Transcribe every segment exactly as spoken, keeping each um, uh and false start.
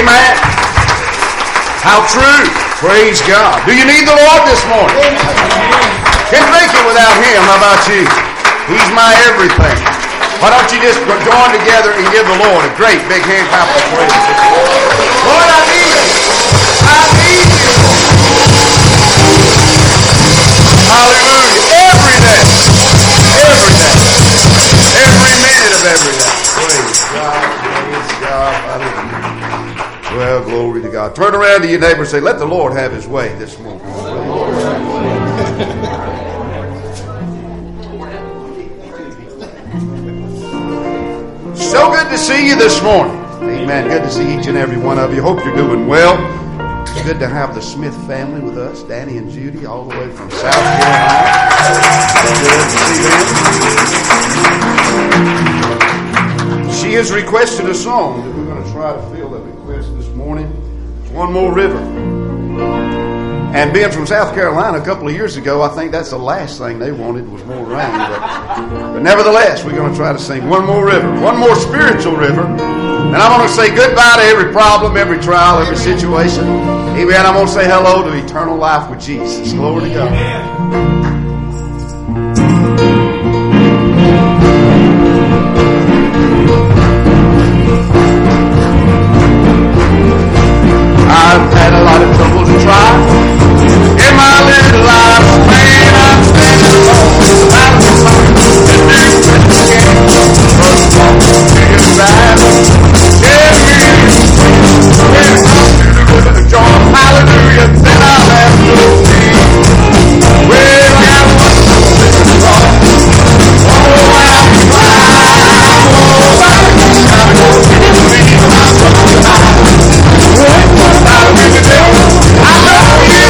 Amen. How true. Praise God. Do you need the Lord this morning? Can't make it without Him. How about you? He's my everything. Why don't you just join together and give the Lord a great big hand clap of praise? Lord, I need you. I need you. Hallelujah. Every day. Every day. Every minute of every day. Praise God. Praise God. Hallelujah. Well, glory to God. Turn around to your neighbor and say, let the Lord have His way this morning. So good to see you this morning. Amen. Good to see each and every one of you. Hope you're doing well. It's good to have the Smith family with us, Danny and Judy, all the way from South Carolina. Good to see them. She has requested a song that we're going to try to fill that request this morning. It's One More River. And being from South Carolina a couple of years ago, I think that's the last thing they wanted was more rain. But, but nevertheless, we're going to try to sing One More River. One more spiritual river. And I'm going to say goodbye to every problem, every trial, every situation. Amen. I'm going to say hello to eternal life with Jesus. Glory to God. I've had a lot of trouble to try. In my little life, man, I'm standing alone. The battle is hard. The new Christian game. First of all, it's bad. Yeah, yeah. Yeah, come to the joy. Hallelujah. Then I'll have to see. Well, I got one more thing to talk. One more out to fly. One more out to fly. One more out to fly. One more out to fly. I love you.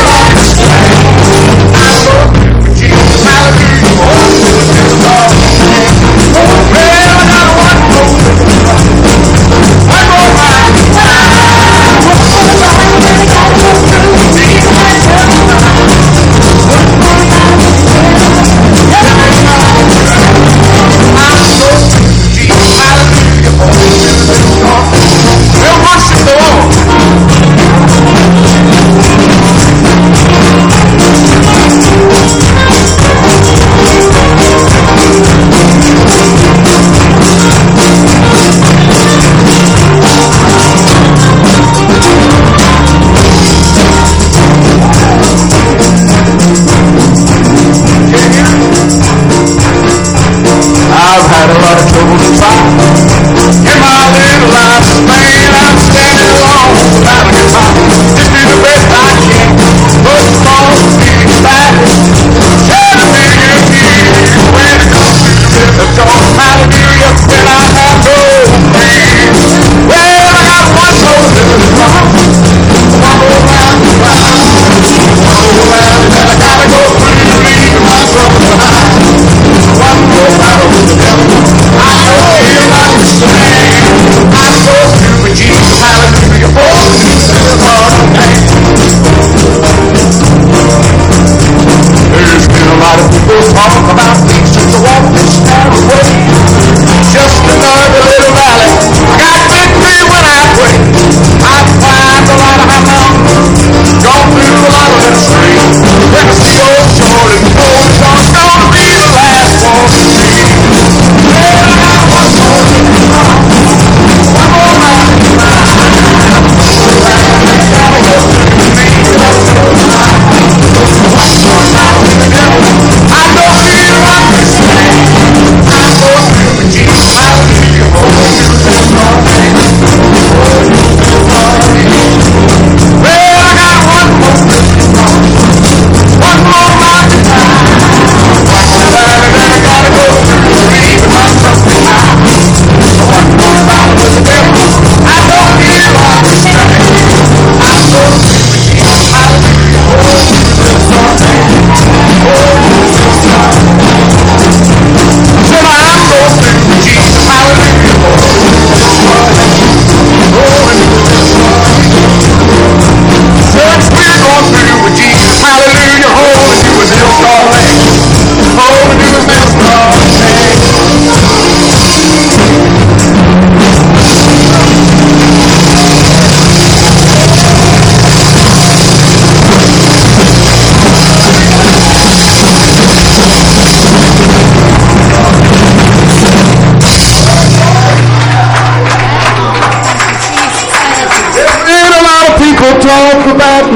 Talk about things to walk this narrow way. Just another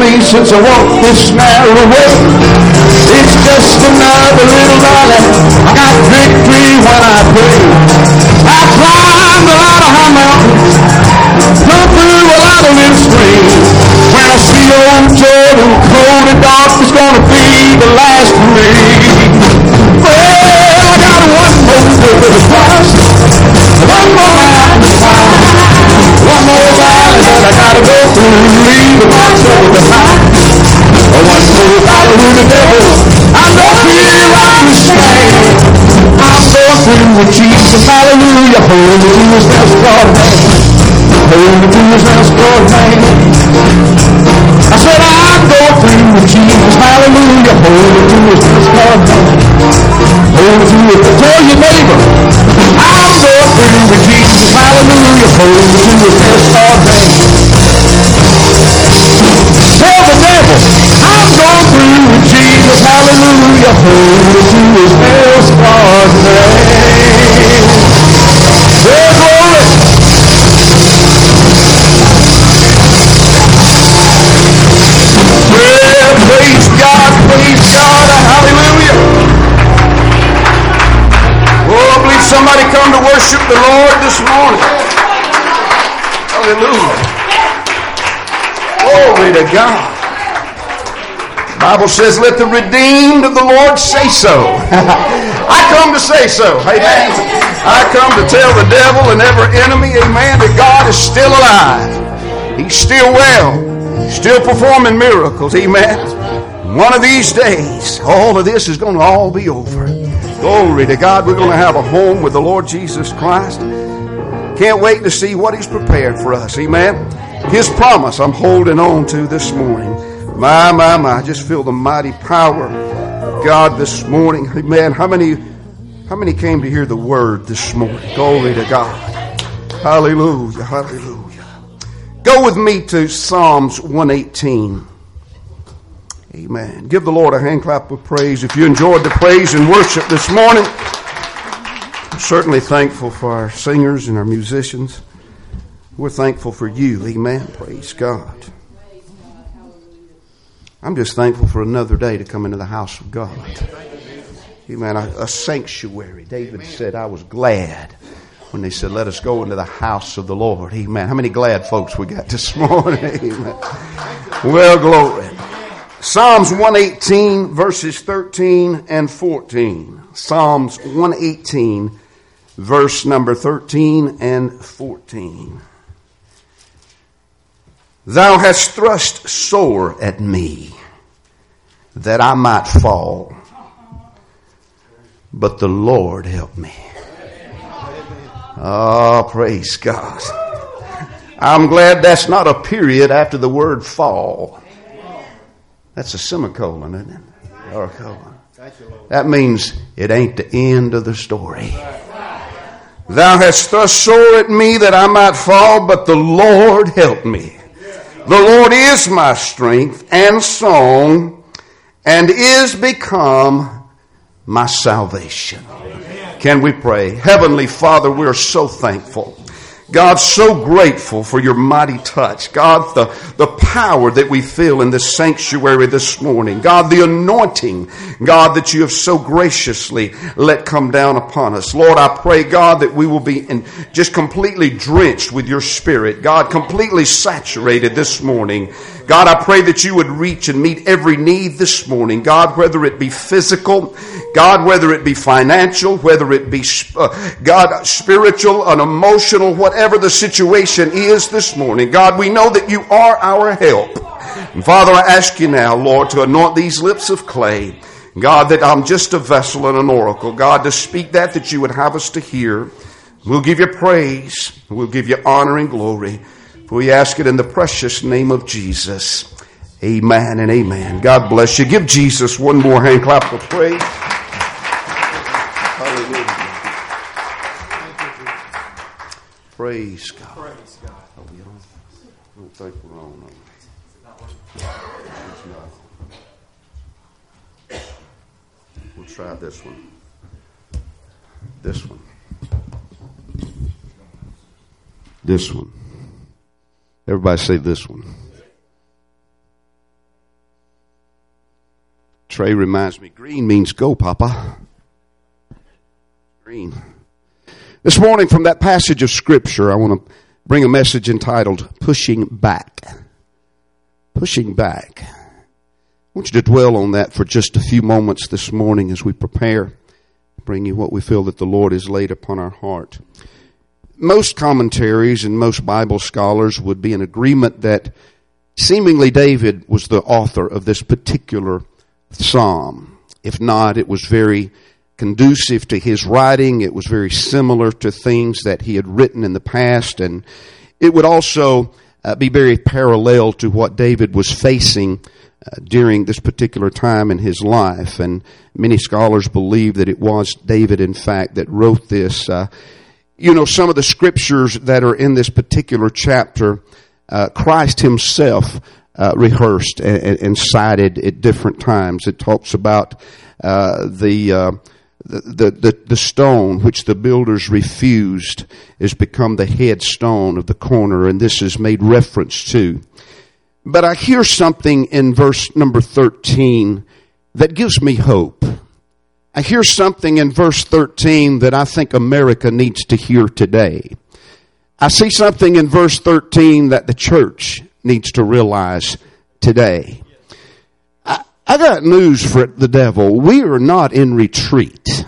me since I walked this narrow way. It's just another little valley. I got victory when I pray. I climbed a lot of high mountains, come through a lot of little streams. When I see old Jordan, cold and dark, it's gonna be the last for me. Well, I got one more day to cross, one more mountain to climb, one more valley that I gotta go through, leaving my trouble behind. One more battle with the devil, I know here I can stand. I'm going through with Jesus, hallelujah, holding to his best God name, holding to his best God name. I said I'm going through with Jesus, hallelujah, holding to his best God name, holding to it. Tell your neighbor, I'm going through with Jesus, hallelujah, holding to his best God name. Tell the devil, I'm going through with Jesus, hallelujah, holding to his best God name. Oh, glory. Well, praise God, praise God, hallelujah. Oh, I believe somebody come to worship the Lord this morning. Hallelujah. Glory to God. The Bible says, let the redeemed of the Lord say so. I come to say so. Amen. I come to tell the devil and every enemy, amen, that God is still alive. He's still well. Still performing miracles. Amen. One of these days, all of this is going to all be over. Glory to God. We're going to have a home with the Lord Jesus Christ. Can't wait to see what he's prepared for us. Amen. His promise I'm holding on to this morning. My, my, my. I just feel the mighty power of God this morning. Amen. How many, how many came to hear the word this morning? Glory to God. Hallelujah. Hallelujah. Go with me to Psalms one eighteen. Amen. Give the Lord a hand clap of praise. If you enjoyed the praise and worship this morning, I'm certainly thankful for our singers and our musicians. We're thankful for you. Amen. Praise God. I'm just thankful for another day to come into the house of God. Amen. A, a sanctuary. David said, I was glad when they said, let us go into the house of the Lord. Amen. How many glad folks we got this morning? Amen. Well, glory. Psalms one eighteen, verses thirteen and fourteen. Psalms one eighteen, verse number thirteen and fourteen. Thou hast thrust sore at me, that I might fall, but the Lord helped me. Oh, praise God. I'm glad that's not a period after the word fall. That's a semicolon, isn't it? Or a colon. That means it ain't the end of the story. Thou hast thrust sore at me that I might fall, but the Lord helped me. The Lord is my strength and song, and is become my salvation. Can we pray? Heavenly Father, we are so thankful. God, so grateful for your mighty touch. God, the, the power that we feel in this sanctuary this morning. God, the anointing, God, that you have so graciously let come down upon us. Lord, I pray, God, that we will be in, just completely drenched with your Spirit. God, completely saturated this morning. God, I pray that you would reach and meet every need this morning. God, whether it be physical, God, whether it be financial, whether it be, uh, God, spiritual and emotional, whatever the situation is this morning. God, we know that you are our help. And Father, I ask you now, Lord, to anoint these lips of clay. God, that I'm just a vessel and an oracle. God, to speak that that you would have us to hear. We'll give you praise. We'll give you honor and glory. For we ask it in the precious name of Jesus. Amen and amen. God bless you. Give Jesus one more hand clap of praise. Hallelujah. Praise God. Praise God. Oh, we don't, I don't think we're on. We'll try this one. This one. This one. Everybody say this one. Trey reminds me, green means go, Papa. Green. This morning from that passage of Scripture, I want to bring a message entitled, Pushing Back. Pushing Back. I want you to dwell on that for just a few moments this morning as we prepare to bring you what we feel that the Lord has laid upon our heart. Most commentaries and most Bible scholars would be in agreement that seemingly David was the author of this particular psalm. If not, it was very conducive to his writing. It was very similar to things that he had written in the past, and it would also uh, be very parallel to what David was facing uh, during this particular time in his life. And many scholars believe that it was David, in fact, that wrote this. Uh, you know, some of the scriptures that are in this particular chapter, uh, Christ himself uh, rehearsed and, and, and cited at different times. It talks about uh, the... Uh, The, the, the stone which the builders refused has become the headstone of the corner, and this is made reference to. But I hear something in verse number thirteen that gives me hope. I hear something in verse thirteen that I think America needs to hear today. I see something in verse thirteen that the church needs to realize today. I got news for the devil. We are not in retreat.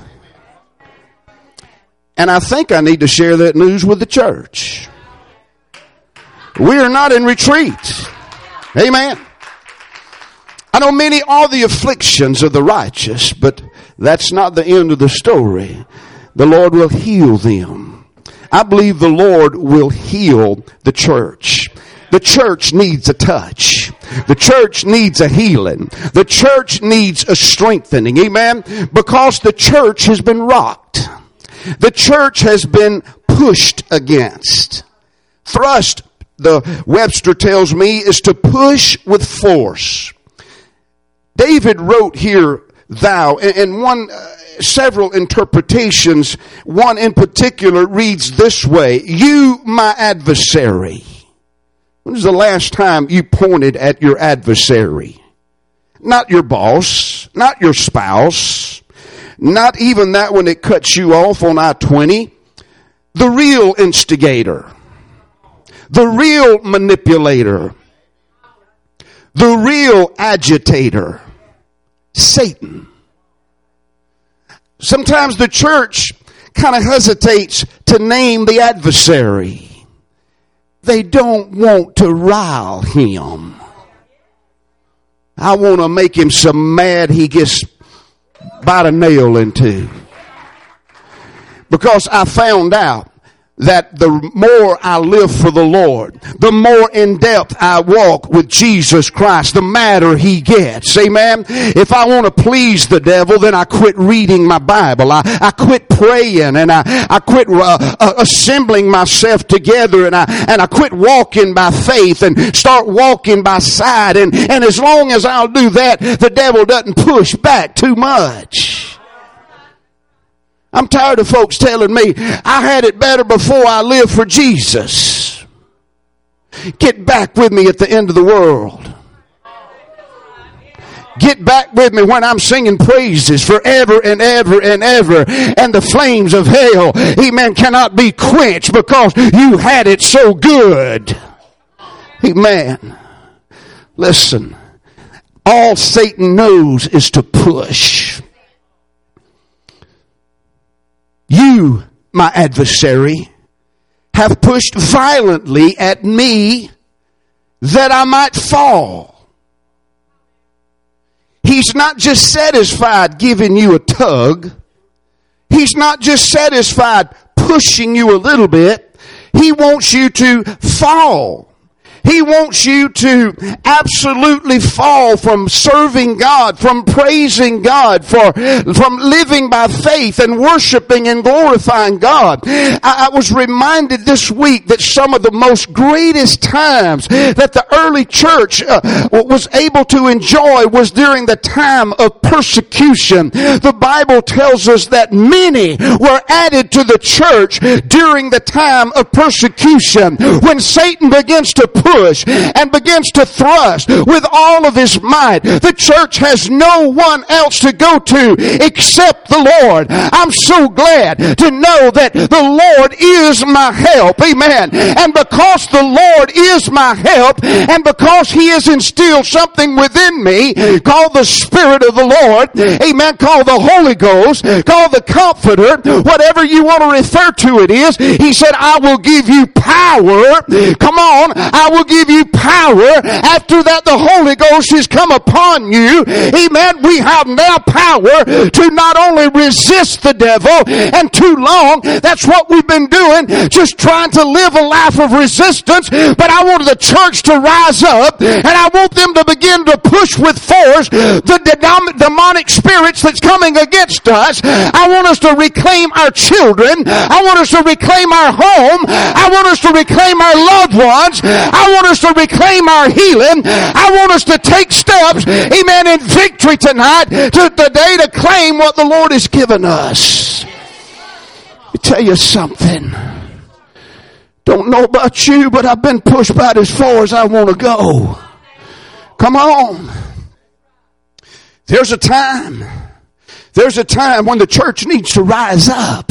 And I think I need to share that news with the church. We are not in retreat. Amen. I know many are the afflictions of the righteous, but that's not the end of the story. The Lord will heal them. I believe the Lord will heal the church. The church needs a touch. The church needs a healing. The church needs a strengthening. Amen? Because the church has been rocked. The church has been pushed against. Thrust, the Webster tells me, is to push with force. David wrote here, thou, and one, uh, several interpretations. One in particular reads this way, you, my adversary. When was the last time you pointed at your adversary? Not your boss, not your spouse, not even that one that cuts you off on I twenty. The real instigator, the real manipulator, the real agitator, Satan. Sometimes the church kind of hesitates to name the adversary. They don't want to rile him. I want to make him so mad he gets bite a nail into. Because I found out that the more I live for the Lord, the more in depth I walk with Jesus Christ, the madder he gets. Amen. If I want to please the devil, then I quit reading my Bible. I, I quit praying, and I, I quit uh, uh, assembling myself together, and I, and I quit walking by faith and start walking by sight. And, and as long as I'll do that, the devil doesn't push back too much. I'm tired of folks telling me I had it better before I lived for Jesus. Get back with me at the end of the world. Get back with me when I'm singing praises forever and ever and ever. And the flames of hell, amen, cannot be quenched because you had it so good. Amen. Listen, all Satan knows is to push. You, my adversary, have pushed violently at me that I might fall. He's not just satisfied giving you a tug. He's not just satisfied pushing you a little bit. He wants you to fall. He wants you to absolutely fall from serving God, from praising God, for, from living by faith and worshiping and glorifying God. I, I was reminded this week that some of the most greatest times that the early church uh, was able to enjoy was during the time of persecution. The Bible tells us that many were added to the church during the time of persecution. When Satan begins to push, push and begins to thrust with all of his might. The church has no one else to go to except the Lord. I'm so glad to know that the Lord is my help. Amen. And because the Lord is my help, and because he has instilled something within me called the Spirit of the Lord, amen, called the Holy Ghost, called the Comforter, whatever you want to refer to it is, he said, I will give you power. Come on, I will give you power. After that, the Holy Ghost has come upon you. Amen. We have now power to not only resist the devil, and too long, that's what we've been doing, just trying to live a life of resistance, but I want the church to rise up, and I want them to begin to push with force the demonic spirits that's coming against us. I want us to reclaim our children. I want us to reclaim our home. I want us to reclaim our loved ones. I want us to reclaim our healing. I want us to take steps, amen, in victory tonight, to today, to claim what the Lord has given us. Let me tell you something. Don't know about you, but I've been pushed about as far as I want to go. Come on. There's a time. There's a time when the church needs to rise up.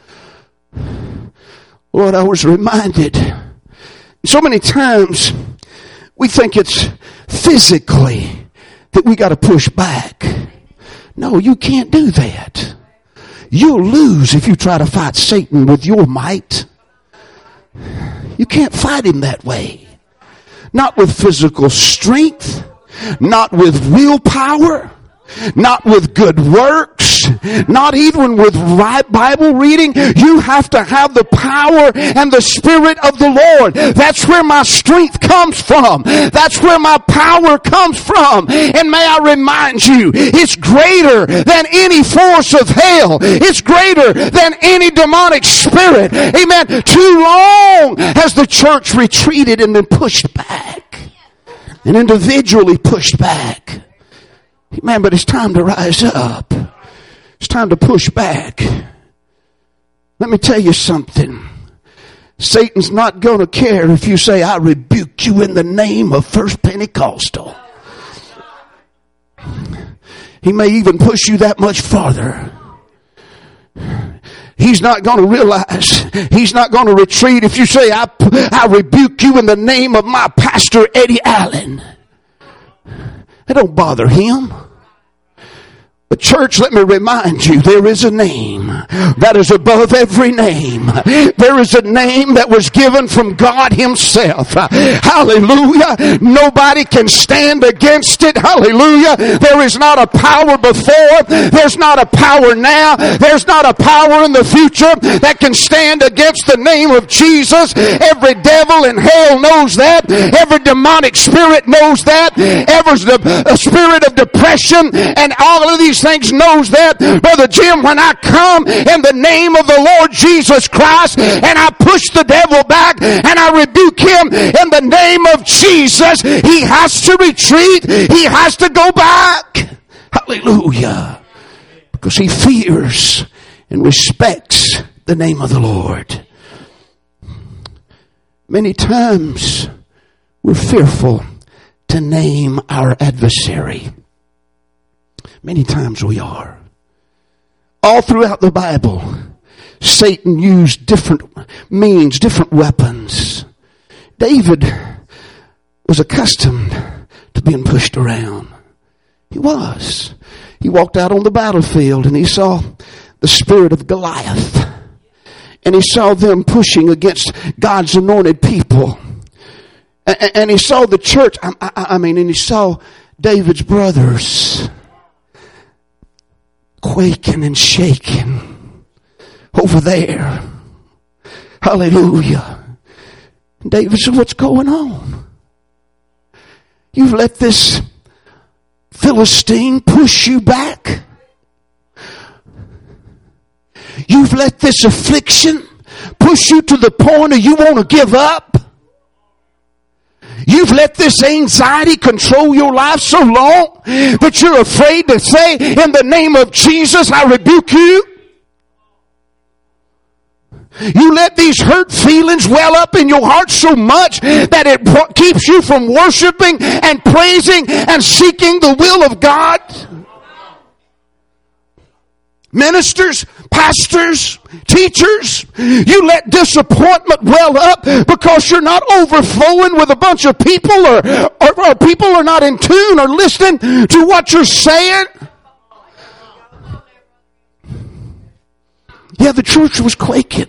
Lord, I was reminded. So many times we think it's physically that we got to push back. No, you can't do that. You'll lose if you try to fight Satan with your might. You can't fight him that way. Not with physical strength, not with willpower, not with good works, not even with right Bible reading. You have to have the power and the Spirit of the Lord. That's where my strength comes from. That's where my power comes from. And may I remind you, it's greater than any force of hell. It's greater than any demonic spirit. Amen. Too long has the church retreated and been pushed back, and individually pushed back. Man, but it's time to rise up. It's time to push back. Let me tell you something. Satan's not going to care if you say, I rebuke you in the name of First Pentecostal. He may even push you that much farther. He's not going to realize, he's not going to retreat if you say, I, I rebuke you in the name of my pastor, Eddie Allen. It don't bother him. But church, let me remind you, there is a name that is above every name. There is a name that was given from God himself. Hallelujah. Nobody can stand against it. Hallelujah. There is not a power before. There's not a power now. There's not a power in the future that can stand against the name of Jesus. Every devil in hell knows that. Every demonic spirit knows that. Every spirit of depression and all of these things knows that. Brother Jim, when I come in the name of the Lord Jesus Christ and I push the devil back and I rebuke him in the name of Jesus, he has to retreat. He has to go back. Hallelujah. Because he fears and respects the name of the Lord. Many times we're fearful to name our adversary. Many times we are. All throughout the Bible, Satan used different means, different weapons. David was accustomed to being pushed around. He was. He walked out on the battlefield and he saw the spirit of Goliath. And he saw them pushing against God's anointed people. And he saw the church, I, I, I mean, and he saw David's brothers quaking and shaking over there. Hallelujah. And David said, what's going on? You've let this Philistine push you back. You've let this affliction push you to the point of you want to give up. You've let this anxiety control your life so long that you're afraid to say, in the name of Jesus, I rebuke you. You let these hurt feelings well up in your heart so much that it keeps you from worshiping and praising and seeking the will of God. Ministers, pastors, teachers, you let disappointment well up because you're not overflowing with a bunch of people, or, or, or people are not in tune or listening to what you're saying. Yeah, the church was quaking.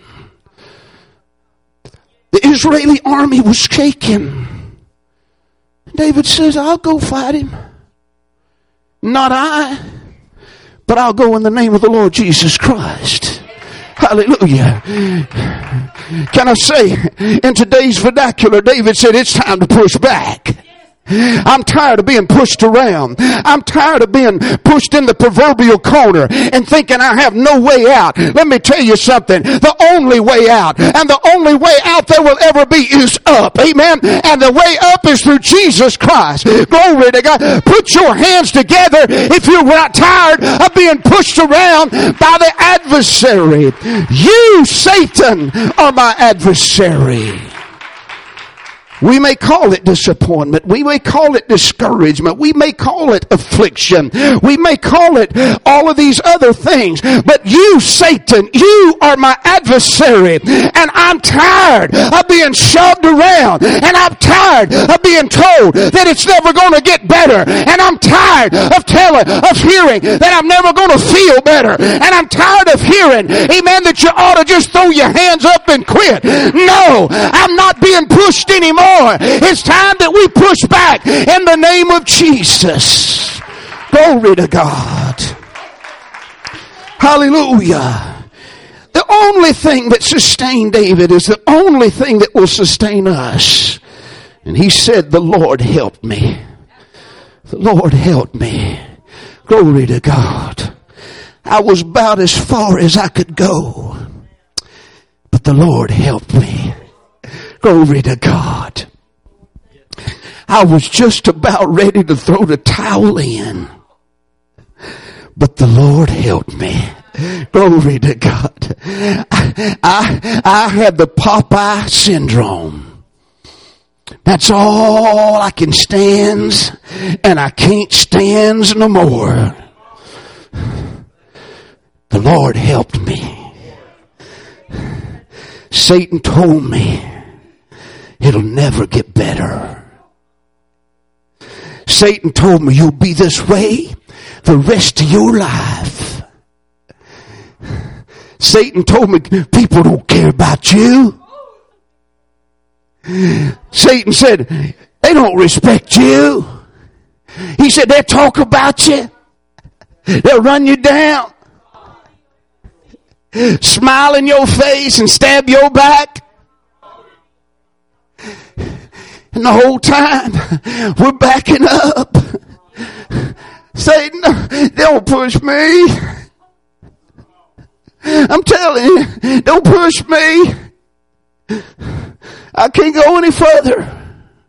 The Israeli army was shaking. David says, I'll go fight him. Not I, but I'll go in the name of the Lord Jesus Christ. Hallelujah. Can I say, in today's vernacular, David said, it's time to push back. I'm tired of being pushed around. I'm tired of being pushed in the proverbial corner and thinking I have no way out. Let me tell you something. The only way out, and the only way out there will ever be, is up. Amen. And the way up is through Jesus Christ. Glory to God. Put your hands together if you're not tired of being pushed around by the adversary. You, Satan, are my adversary. We may call it disappointment. We may call it discouragement. We may call it affliction. We may call it all of these other things. But you, Satan, you are my adversary. And I'm tired of being shoved around. And I'm tired of being told that it's never going to get better. And I'm tired of telling, of hearing that I'm never going to feel better. And I'm tired of hearing, amen, that you ought to just throw your hands up and quit. No, I'm not being pushed anymore. It's time that we push back in the name of Jesus. Glory to God. Hallelujah. The only thing that sustained David is the only thing that will sustain us. And he said, the Lord helped me. The Lord helped me. Glory to God. I was about as far as I could go, but the Lord helped me. Glory to God. I was just about ready to throw the towel in, but the Lord helped me. Glory to God. I, I, I had the Popeye syndrome. That's all I can stand, and I can't stand no more. The Lord helped me. Satan told me it'll never get better. Satan told me you'll be this way the rest of your life. Satan told me people don't care about you. Satan said they don't respect you. He said they'll talk about you. They'll run you down. Smile in your face and stab your back. And the whole time, we're backing up. Satan, don't push me. I'm telling you, don't push me. I can't go any further.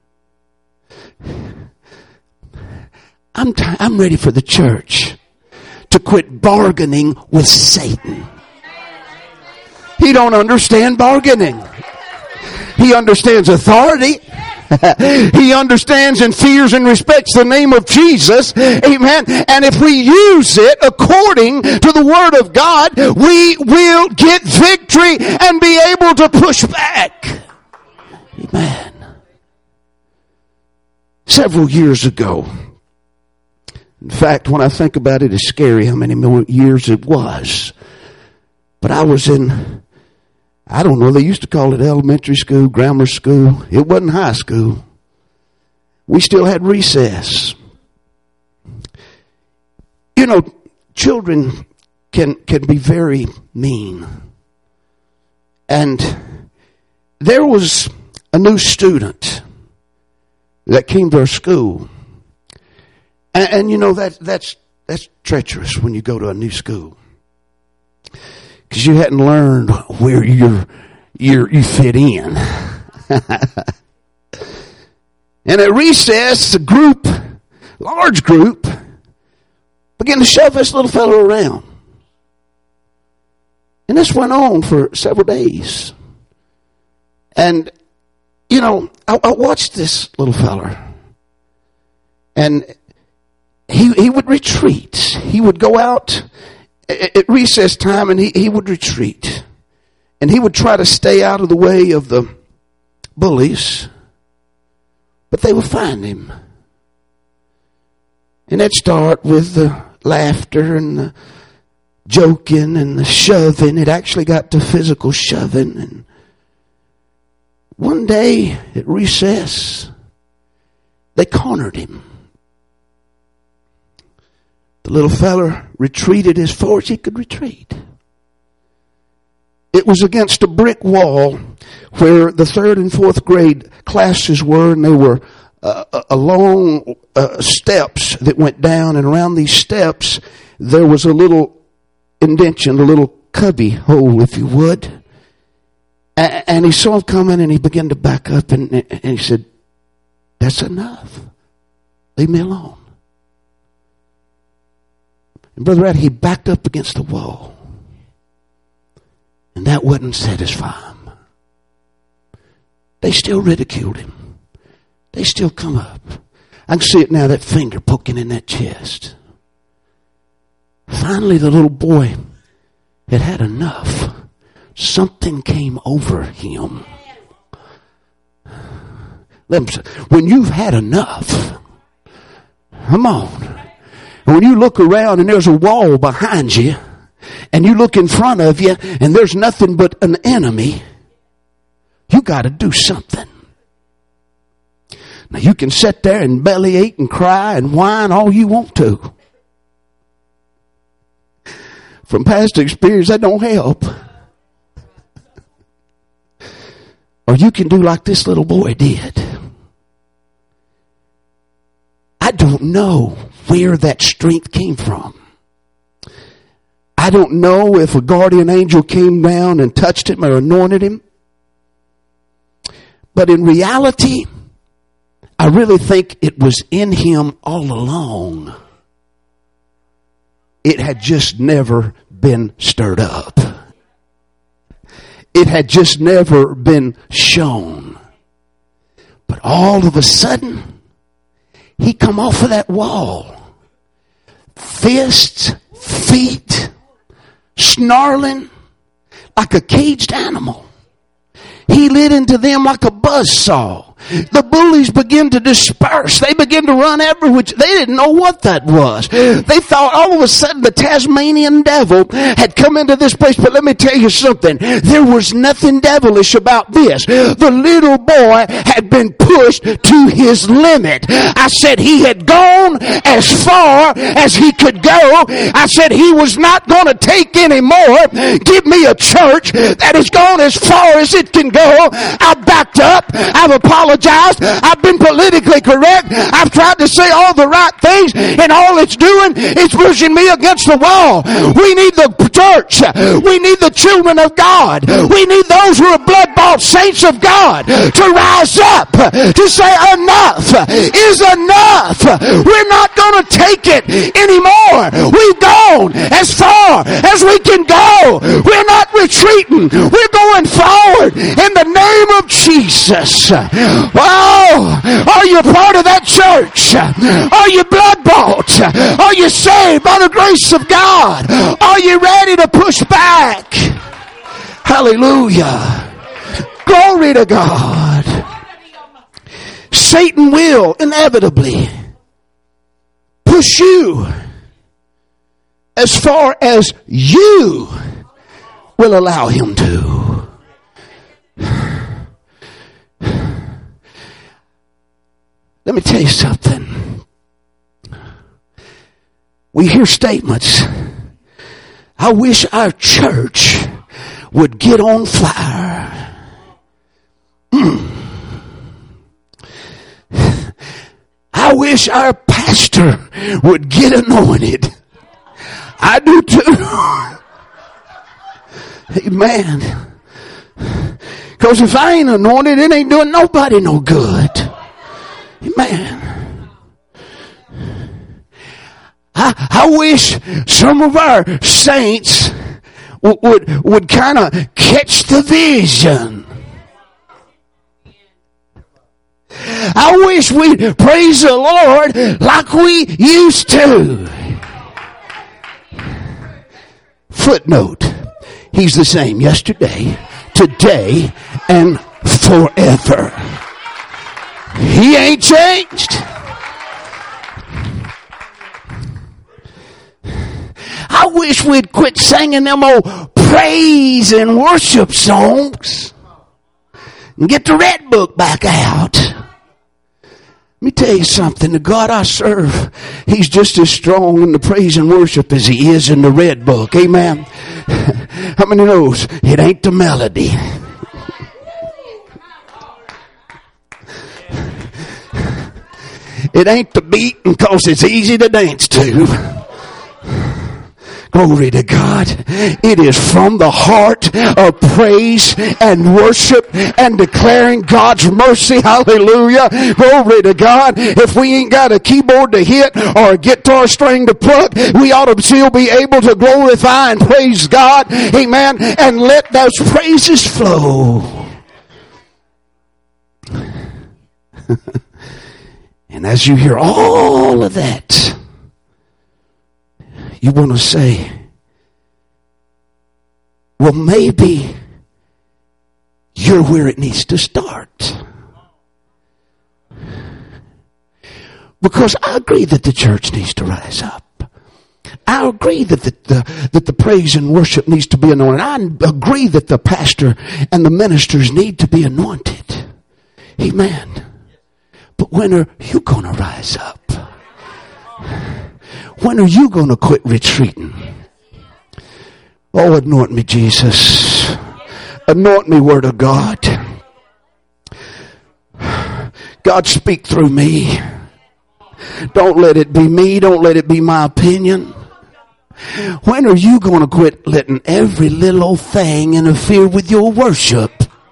I'm t- I'm ready for the church to quit bargaining with Satan. He don't understand bargaining. He understands authority. He understands and fears and respects the name of Jesus. Amen. And if we use it according to the Word of God, we will get victory and be able to push back. Amen. Several years ago, in fact, when I think about it, it's scary how many more years it was. But I was in, I don't know, they used to call it elementary school, grammar school. It wasn't high school. We still had recess. You know, children can can be very mean. And there was a new student that came to our school. And, and you know, that that's that's treacherous when you go to a new school. Because you hadn't learned where you're, you're, you fit in. And at recess, a group, large group, began to shove this little fellow around. And this went on for several days. And, you know, I, I watched this little feller. And he he would retreat. He would go out at recess time and he, he would retreat. And he would try to stay out of the way of the bullies. But they would find him. And they'd start with the laughter and the joking and the shoving. It actually got to physical shoving. And one day at recess, they cornered him. The little feller retreated as far as he could retreat. It was against a brick wall where the third and fourth grade classes were, and they were uh, along uh, steps that went down, and around these steps there was a little indention, a little cubby hole, if you would. And he saw him coming, and he began to back up, and, and he said, "That's enough. Leave me alone." And Brother Rat, he backed up against the wall. And that wouldn't satisfy him. They still ridiculed him. They still come up. I can see it now, that finger poking in that chest. Finally, the little boy had had enough. Something came over him. Let me say, when you've had enough, come on. When you look around and there's a wall behind you, and you look in front of you and there's nothing but an enemy, you got to do something. Now you can sit there and bellyache and cry and whine all you want to. From past experience, that don't help. Or you can do like this little boy did. I don't know where that strength came from. I don't know if a guardian angel came down and touched him or anointed him. But in reality, I really think it was in him all along. It had just never been stirred up. It had just never been shown. But all of a sudden, he come off of that wall. Fists, feet, snarling like a caged animal. He lit into them like a buzzsaw. The bullies began to disperse. They began to run everywhere. They didn't know what that was. They thought all of a sudden the Tasmanian devil had come into this place. But let me tell you something. There was nothing devilish about this. The little boy had been pushed to his limit. I said he had gone as far as he could go. I said he was not going to take any more. Give me a church that has gone as far as it can go. I backed up. I've apologized. I've been politically correct. I've tried to say all the right things, and all it's doing is pushing me against the wall. We need the church. We need the children of God. We need those who are blood-bought saints of God to rise up, to say enough is enough. We're not going to take it anymore. We've gone as far as we can go. We're not retreating. We're going forward in the name of Jesus. Oh, are you part of that church? Are you blood-bought? Are you saved by the grace of God? Are you ready to push back? Hallelujah. Glory to God. Satan will inevitably push you as far as you will allow him to. Let me tell you something. We hear statements. I wish our church would get on fire. Mm. I wish our pastor would get anointed. I do too. Amen. Because if I ain't anointed, it ain't doing nobody no good. Amen. I, I wish some of our saints would, would, would kind of catch the vision. I wish we'd praise the Lord like we used to. Footnote. He's the same yesterday, today, and forever. He ain't changed. I wish we'd quit singing them old praise and worship songs and get the Red Book back out. Let me tell you something. The God I serve, He's just as strong in the praise and worship as He is in the Red Book. Amen. How many knows it ain't the melody? It ain't the beat because it's easy to dance to. Glory to God. It is from the heart of praise and worship and declaring God's mercy. Hallelujah. Glory to God. If we ain't got a keyboard to hit or a guitar string to pluck, we ought to still be able to glorify and praise God. Amen. And let those praises flow. And as you hear all of that, you want to say, well, maybe you're where it needs to start. Because I agree that the church needs to rise up. I agree that the, the, that the praise and worship needs to be anointed. I agree that the pastor and the ministers need to be anointed. Amen. But when are you going to rise up? When are you going to quit retreating? Oh, anoint me, Jesus. Anoint me, Word of God. God, speak through me. Don't let it be me. Don't let it be my opinion. When are you going to quit letting every little old thing interfere with your worship?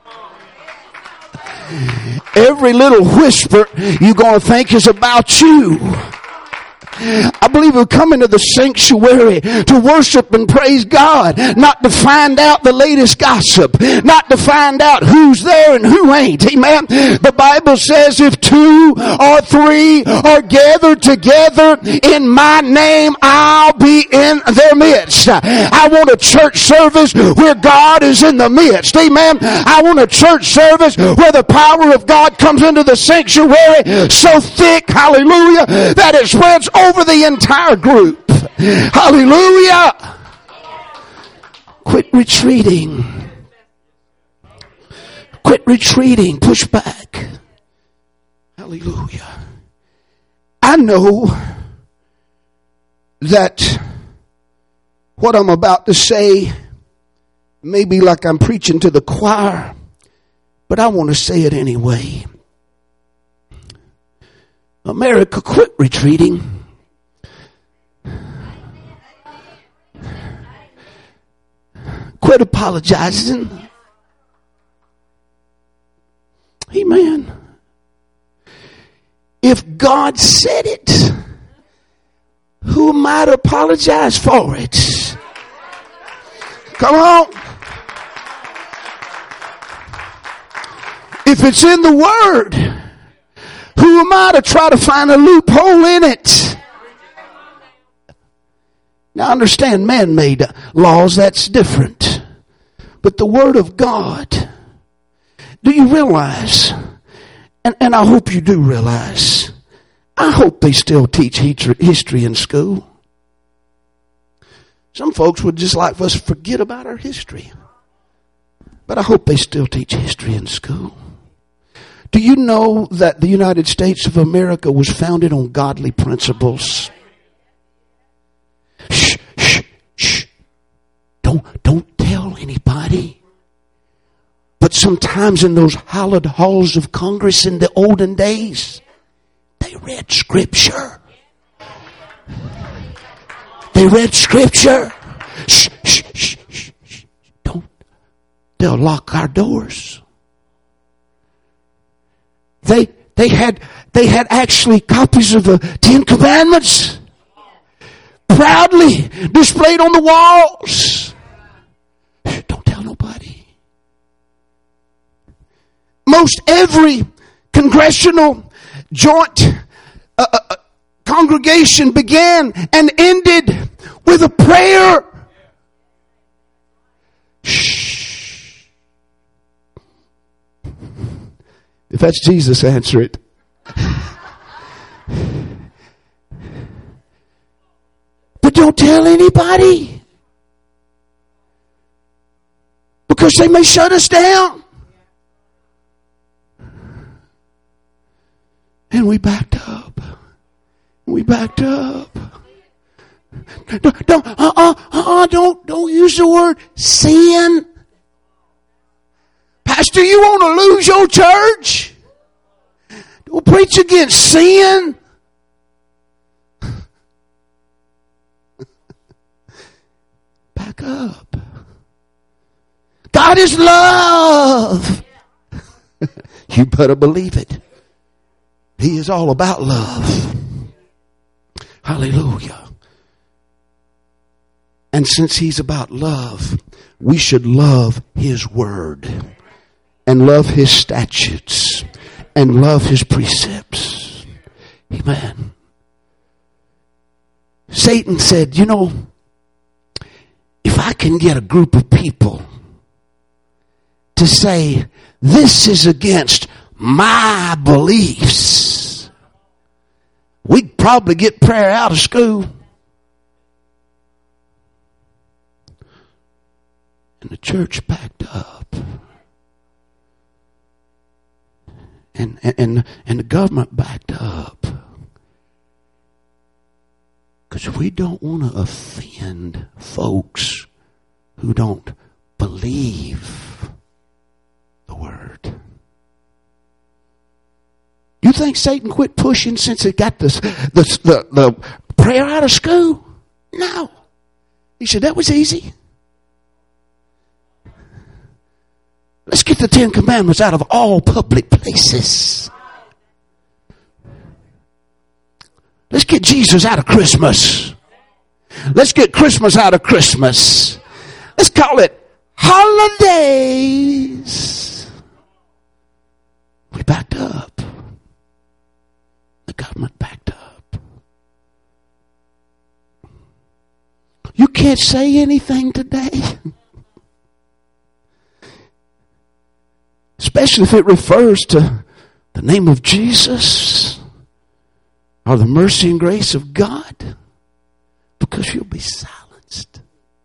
Every little whisper you're going to think is about you. I believe we've come into the sanctuary to worship and praise God, not to find out the latest gossip, not to find out who's there and who ain't. Amen. The Bible says if two or three are gathered together in my name, I'll be in their midst. I want a church service where God is in the midst. Amen. I want a church service where the power of God comes into the sanctuary so thick, hallelujah, that it spreads over over the entire group. Hallelujah. Quit retreating. Quit retreating. Push back. Hallelujah. I know that what I'm about to say may be like I'm preaching to the choir, but I want to say it anyway. America, quit retreating. Quit apologizing. Amen. If God said it, who am I to apologize for it? Come on. If it's in the Word, who am I to try to find a loophole in it? Now understand, man-made laws, that's different. But the Word of God, do you realize, and, and I hope you do realize, I hope they still teach history in school. Some folks would just like us to forget about our history. But I hope they still teach history in school. Do you know that the United States of America was founded on godly principles? Shh, shh, shh. Don't, don't tell anybody. But sometimes in those hallowed halls of Congress in the olden days, they read Scripture. They read Scripture. Shh, shh, shh, shh, shh. Don't. They'll lock our doors. They, they had, they had actually copies of the Ten Commandments proudly displayed on the walls. most every congressional joint uh, uh, congregation began and ended with a prayer. Shh. If that's Jesus, answer it. But don't tell anybody, because they may shut us down. And we backed up. We backed up. Don't, don't, uh-uh, uh-uh, don't, don't use the word sin. Pastor, you want to lose your church? Don't preach against sin. Back up. God is love. You better believe it. He is all about love. Hallelujah. And since He's about love, we should love His word and love His statutes and love His precepts. Amen. Satan said, you know, if I can get a group of people to say, this is against my beliefs, we'd probably get prayer out of school. And the church backed up. And, and, and the government backed up. Because we don't want to offend folks who don't believe the word. You think Satan quit pushing since it got this, the, the, the prayer out of school? No. He said, that was easy. Let's get the Ten Commandments out of all public places. Let's get Jesus out of Christmas. Let's get Christmas out of Christmas. Let's call it holidays. We backed up. The government backed up. You can't say anything today, especially if it refers to the name of Jesus or the mercy and grace of God, because you'll be silenced.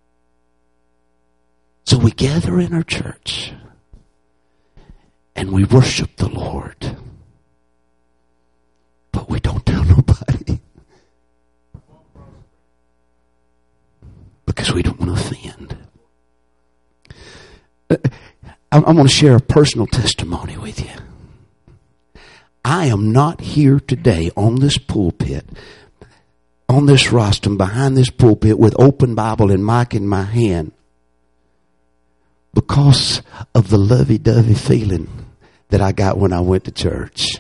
So we gather in our church and we worship the Lord, but we don't tell nobody, because we don't want to offend. I'm going to share a personal testimony with you. I am not here today on this pulpit, on this rostrum, behind this pulpit with open Bible and mic in my hand because of the lovey-dovey feeling that I got when I went to church.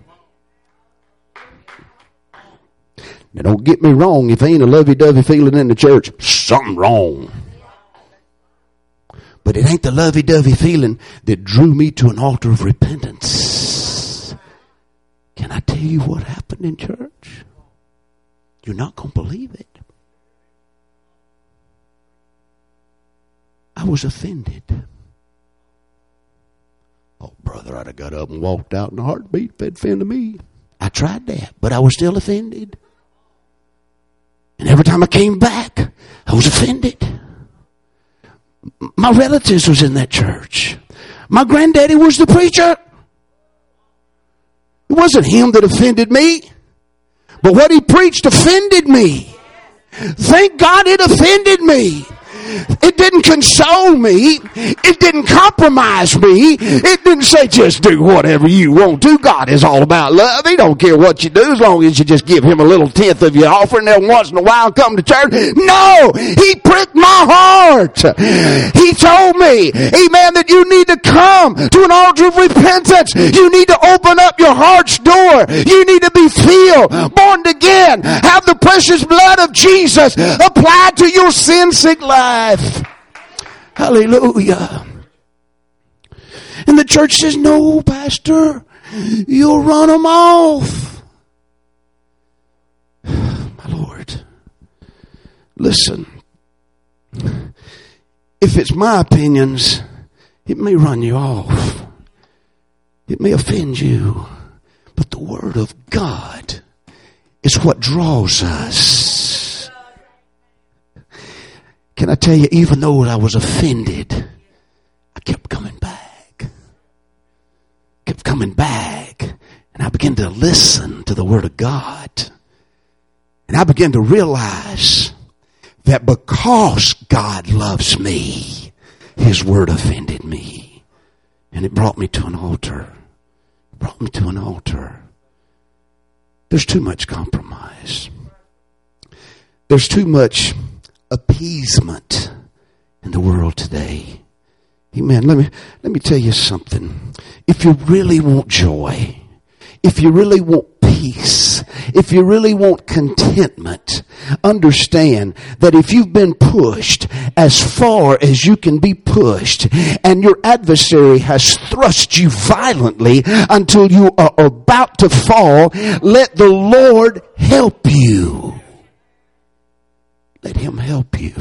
Now don't get me wrong, if there ain't a lovey-dovey feeling in the church, something wrong. But it ain't the lovey-dovey feeling that drew me to an altar of repentance. Can I tell you what happened in church? You're not going to believe it. I was offended. Oh, brother, I'd have got up and walked out in a heartbeat if they'd offended me. I tried that, but I was still offended. And every time I came back, I was offended. My relatives was in that church. My granddaddy was the preacher. It wasn't him that offended me, but what he preached offended me. Thank God it offended me. It didn't console me. It didn't compromise me. It didn't say just do whatever you want to. God is all about love. He don't care what you do as long as you just give him a little tenth of your offering every once in a while and come to church. No! He pricked my heart. He told me, amen, that you need to come to an altar of repentance. You need to open up your heart's door. You need to be filled, born again, have the precious blood of Jesus applied to your sin-sick life. Hallelujah. And the church says, no, Pastor, you'll run them off. My Lord, listen, if it's my opinions, it may run you off. It may offend you. But the Word of God is what draws us. Can I tell you, even though I was offended, I kept coming back. Kept coming back. And I began to listen to the Word of God. And I began to realize that because God loves me, His Word offended me. And it brought me to an altar. It brought me to an altar. There's too much compromise. There's too much appeasement in the world today. Amen. Let me, let me tell you something. If you really want joy, if you really want peace, if you really want contentment, understand that if you've been pushed as far as you can be pushed and your adversary has thrust you violently until you are about to fall, let the Lord help you. Let Him help you.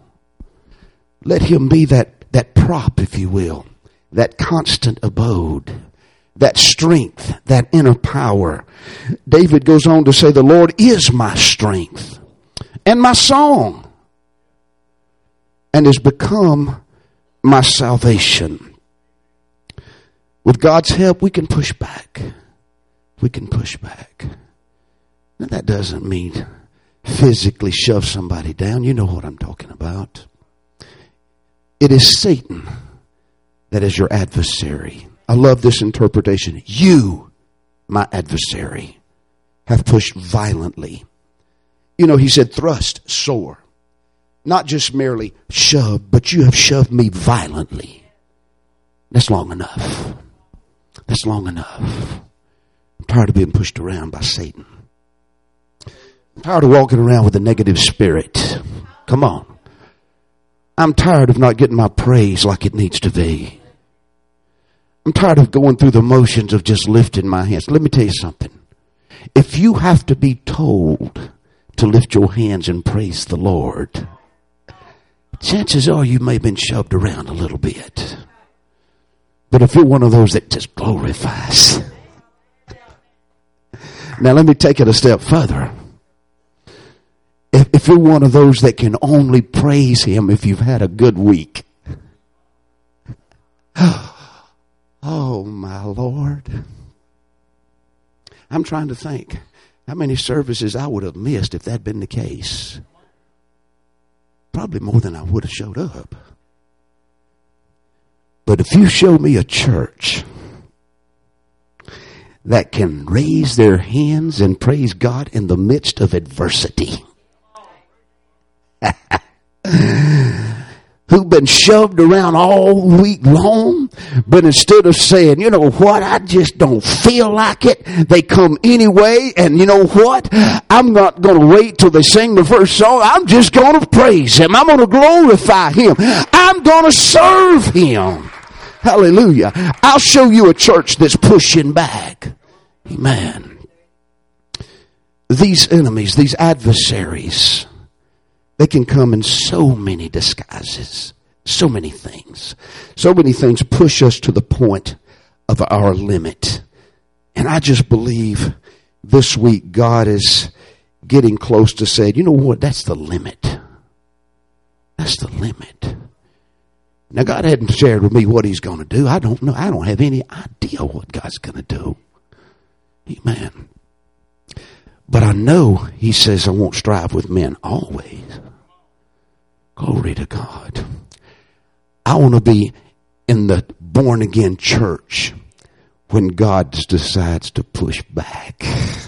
Let Him be that, that prop, if you will, that constant abode, that strength, that inner power. David goes on to say, the Lord is my strength and my song, and has become my salvation. With God's help, we can push back. We can push back. Now, that doesn't mean physically shove somebody down. You know what I'm talking about. It is Satan that is your adversary. I love this interpretation. You, my adversary, have pushed violently. You know, he said thrust, sore. Not just merely shove, but you have shoved me violently. That's long enough. That's long enough. I'm tired of being pushed around by Satan. I'm tired of walking around with a negative spirit. Come on. I'm tired of not getting my praise like it needs to be. I'm tired of going through the motions of just lifting my hands. Let me tell you something. If you have to be told to lift your hands and praise the Lord, chances are you may have been shoved around a little bit. But if you're one of those that just glorifies. Now let me take it a step further. If, if you're one of those that can only praise Him if you've had a good week. Oh, my Lord. I'm trying to think how many services I would have missed if that had been the case. Probably more than I would have showed up. But if you show me a church that can raise their hands and praise God in the midst of adversity, who've been shoved around all week long, but instead of saying, you know what, I just don't feel like it, they come anyway, and you know what, I'm not going to wait till they sing the first song, I'm just going to praise Him, I'm going to glorify Him, I'm going to serve Him. Hallelujah. I'll show you a church that's pushing back. Amen. These enemies, these adversaries, they can come in so many disguises, so many things. So many things push us to the point of our limit. And I just believe this week God is getting close to saying, you know what, that's the limit. That's the limit. Now, God hadn't shared with me what He's going to do. I don't know. I don't have any idea what God's going to do. Amen. But I know He says I won't strive with men always. Glory to God. I want to be in the born again church when God decides to push back.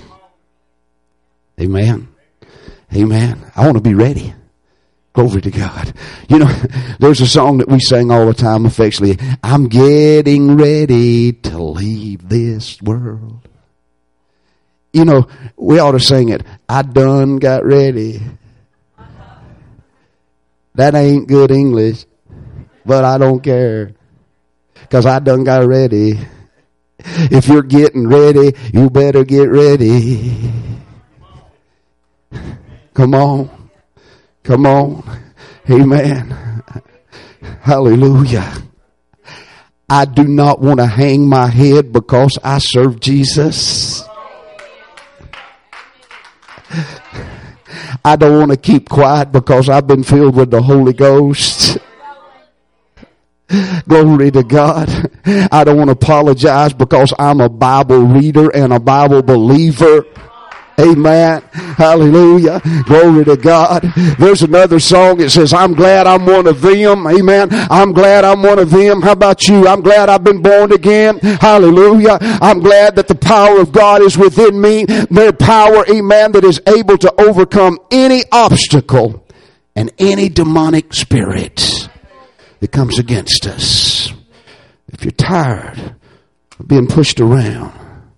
Amen. Amen. I want to be ready. Glory to God. You know, there's a song that we sing all the time affectionately. I'm getting ready to leave this world. You know, we ought to sing it. I done got ready. That ain't good English, but I don't care. Because I done got ready. If you're getting ready, you better get ready. Come on. Come on. Amen. Hallelujah. I do not want to hang my head because I serve Jesus. I don't want to keep quiet because I've been filled with the Holy Ghost. Glory to God. I don't want to apologize because I'm a Bible reader and a Bible believer. Amen. Hallelujah. Glory to God. There's another song that says, I'm glad I'm one of them. Amen. I'm glad I'm one of them. How about you? I'm glad I've been born again. Hallelujah. I'm glad that the power of God is within me. Their power, amen, that is able to overcome any obstacle and any demonic spirit that comes against us. If you're tired of being pushed around,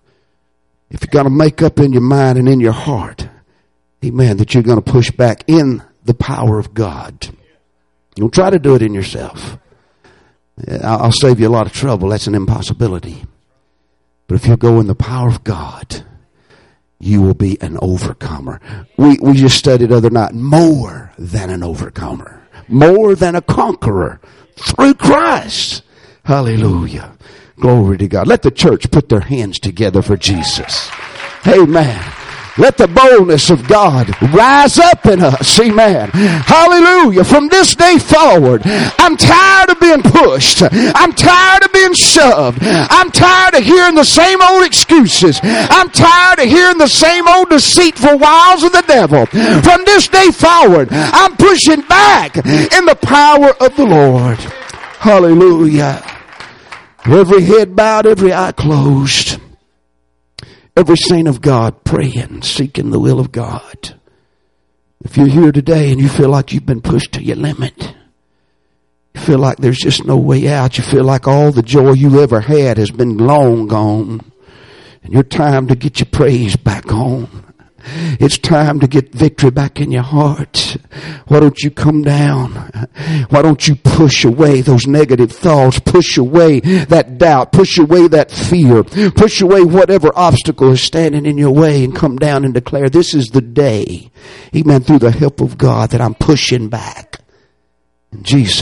if you're going to make up in your mind and in your heart, amen, that you're going to push back in the power of God. Don't try to do it in yourself. I'll save you a lot of trouble. That's an impossibility. But if you go in the power of God, you will be an overcomer. We, we just studied the other night, more than an overcomer. More than a conqueror through Christ. Hallelujah. Glory to God. Let the church put their hands together for Jesus. Amen. Let the boldness of God rise up in us. Amen. Hallelujah. From this day forward, I'm tired of being pushed. I'm tired of being shoved. I'm tired of hearing the same old excuses. I'm tired of hearing the same old deceitful wiles of the devil. From this day forward, I'm pushing back in the power of the Lord. Hallelujah. Every head bowed, every eye closed. Every saint of God praying, seeking the will of God. If you're here today and you feel like you've been pushed to your limit, you feel like there's just no way out, you feel like all the joy you ever had has been long gone, and your time to get your praise back on. It's time to get victory back in your heart. Why don't you come down? Why don't you push away those negative thoughts? Push away that doubt. Push away that fear. Push away whatever obstacle is standing in your way and come down and declare, this is the day, amen, through the help of God, that I'm pushing back. In Jesus'